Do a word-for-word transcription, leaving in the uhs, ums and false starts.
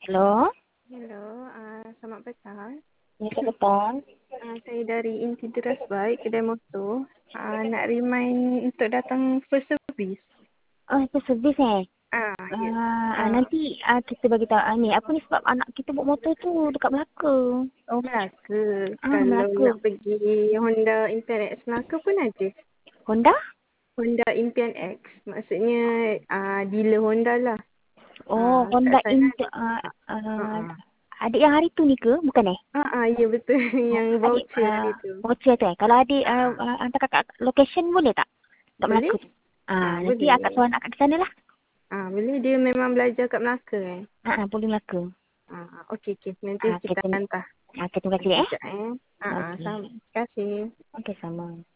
Hello, Hello, ah, selamat petang. ya selamat petang. Ah, saya dari Inti Deras Baik, kedai motor. Ah, nak remind untuk datang first service. Oh, itu servis eh. Ah, ya. Uh, uh, Ah, nanti uh, kita bagi tahu uh, ni apa ni sebab anak kita bawa motor tu dekat Melaka. oh Melaka. Ah, Kalau Melaka. nak pergi Honda Impian X Melaka pun ada. Honda? Honda Impian X. Maksudnya ah, dealer Honda lah. Oh, Ah, kat Honda sana Inter. ada. Uh, Ah, uh, ah. adik yang hari tu ni ke? Bukan eh? Ah, ah, ya betul. Oh, Yang adik voucher uh, hari tu. voucher tu eh. Kalau adik uh, Ah, uh, hantar kakak location boleh tak? Kat boleh? Melaka tu. Ah, Ah, nanti boleh. akak suruh anak kat sana lah. Ah, boleh. Dia memang belajar kat Melaka kan? Ah, uh, boleh Melaka. Ah, okey, okey. Nanti Ah, kita kita hantar. ah, kita terima kasih Okey, eh. sekejap eh. Ah, ah, Okey. sama. Terima kasih. Okey sama.